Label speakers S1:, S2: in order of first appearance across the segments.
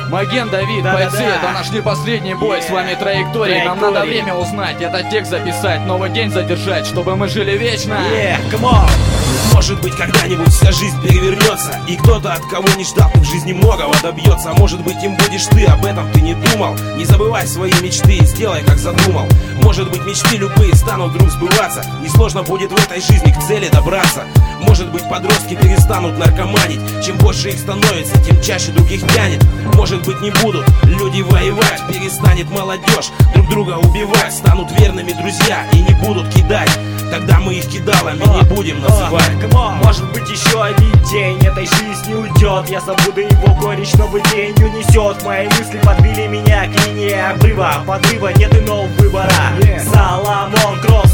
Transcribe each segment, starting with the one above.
S1: Маген, Давид, бойцы, это наш не последний бой. С вами Траектория, нам надо время узнать, этот текст записать, новый день задержать, чтобы мы жили вечно.
S2: Come on. Может быть, когда-нибудь вся жизнь перевернется, и кто-то, от кого не ждал, в жизни многого добьется. Может быть, им будешь ты, об этом ты не думал. Не забывай свои мечты, сделай, как задумал. Может быть, мечты любые станут вдруг сбываться. Несложно будет в этой жизни к цели добраться. Может быть, подростки перестанут наркоманить. Чем больше их становится, тем чаще других тянет. Может быть, не будут люди воевать, перестанет молодежь друг друга убивать. Станут верными друзья и не будут кидать. Тогда мы их кидалами не будем называть.
S3: Может быть, еще один день этой жизни уйдет. Я забуду его горечь, новый день унесет. Мои мысли подвели меня к линии обрыва. Подрыва, нет иного выбора. Соломон Кросс,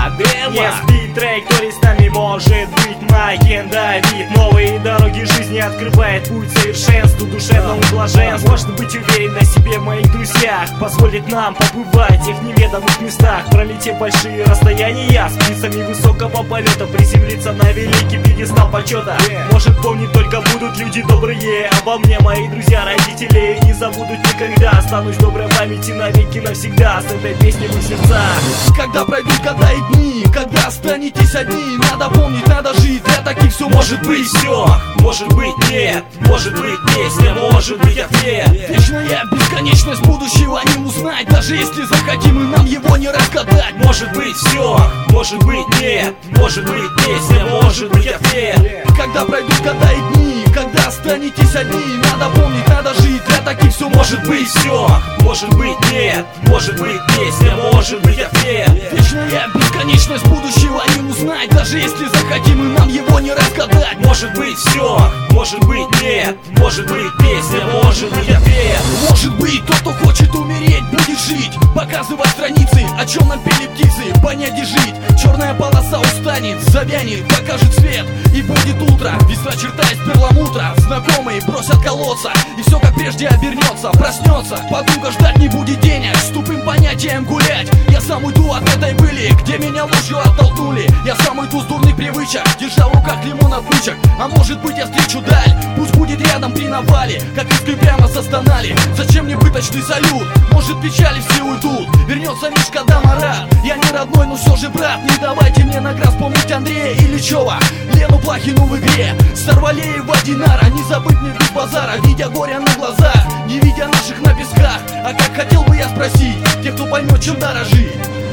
S3: не спит, Траектория с нами может быть. Маген, Давид, новые дороги жизни открывает путь к совершенству, душевному блаженству. Можно быть уверен в себе, в моих друзьях. Позволит нам побывать в тех неведомых местах, пролетев большие расстояния, с птицами высокого полета, приземлиться на великий пьедестал почета. Может, помнить только будут люди добрые обо мне, мои друзья, родители не забудут никогда. Останусь в доброй памяти навеки навсегда с этой песней в сердцах.
S1: Когда пройдут года и дни, когда останетесь одни, надо помнить, надо жить, для таких все может быть.
S2: Все, может быть нет, может быть песня, может быть ответ.
S1: Вечная бесконечность будущего не узнать, даже если захотим и нам его не разгадать.
S2: Может быть все, может быть нет, может быть песня, может быть ответ.
S1: Когда пройдут года и дни, когда останетесь одни, надо помнить, надо жить, для таких все может быть.
S2: Все, может быть нет, может быть песня, может быть ответ.
S1: Вечная бесконечность будущего не узнать, даже если захотим и нам его не разгадать.
S2: Может быть все, может быть нет, может быть песня, может быть ответ.
S1: Может быть, тот, кто хочет умереть, будет жить, показывать страницы, о чем нам пели птицы, понять и жить. Черная полоса устанет, завянет, покажет свет, и будет утро. Весна чертаясь перламутра, знакомые бросят колодца, и все как прежде обернется, проснется. Подруга ждать не будет денег, с тупым понятием гулять. Я сам уйду от этой пыли, где меня ложью оттолкнули. Я сам уйду с дурных привычек, держа в руках лимон от бычек. А может быть, я встречу даль, пусть будет рядом при навале, как искры прямо застонали. Зачем мне пыточный салют? Может, печали все уйдут, вернется Мишка да Марат. Я не родной, но все же брат. Не давайте мне наград вспомнить Андрея Ильичева, Лену Плахину в игре, Старвалеева, Динара. Не забыть мне без базара, видя горе на глазах, не видя наших на песках. А как хотел бы я спросить тех, кто поймет, чем дорожить.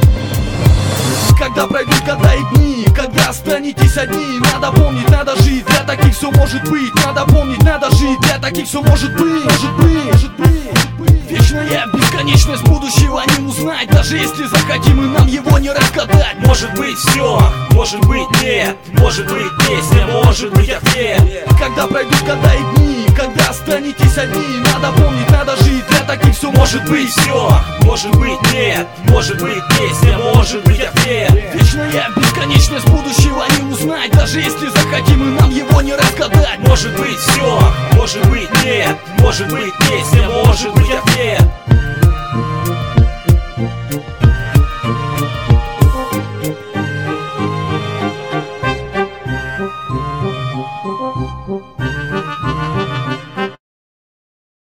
S1: Когда пройдут года и дни, когда останетесь одни, надо помнить, надо жить, для таких все может быть. Надо помнить, надо жить, для таких все может быть. Вечная бесконечность будущего не узнать, даже если захотим и нам его не разгадать.
S2: Может быть все, может быть нет, может быть песня, может быть ответ.
S1: Когда пройдут года и дни, когда останетесь одни, надо помнить, надо жить, для таких все может быть.
S2: Все, может быть нет, может быть песня, может быть ответ.
S1: Вечная бесконечность будущего не узнать, даже если захотим и нам его не разгадать.
S2: Может быть все, может быть нет, может быть песня, может быть ответ.